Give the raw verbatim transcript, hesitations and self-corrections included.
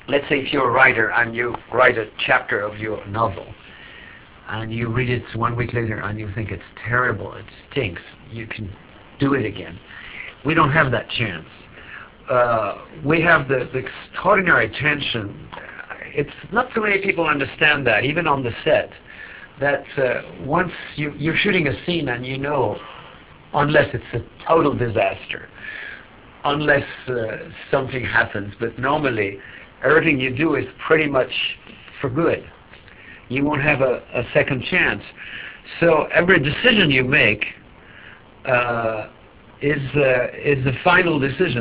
let's say if you're a writer and you write a chapter of your novel, and you read it one week later and you think it's terrible, it stinks, you can do it again. We don't have that chance. Uh, we have the, the extraordinary tension. It's not so many people understand that, even on the set, that uh, once you, you're shooting a scene and you know, unless it's a total disaster, unless uh, something happens, but normally everything you do is pretty much for good. You won't have a, a second chance. So every decision you make uh, is uh, is the final decision.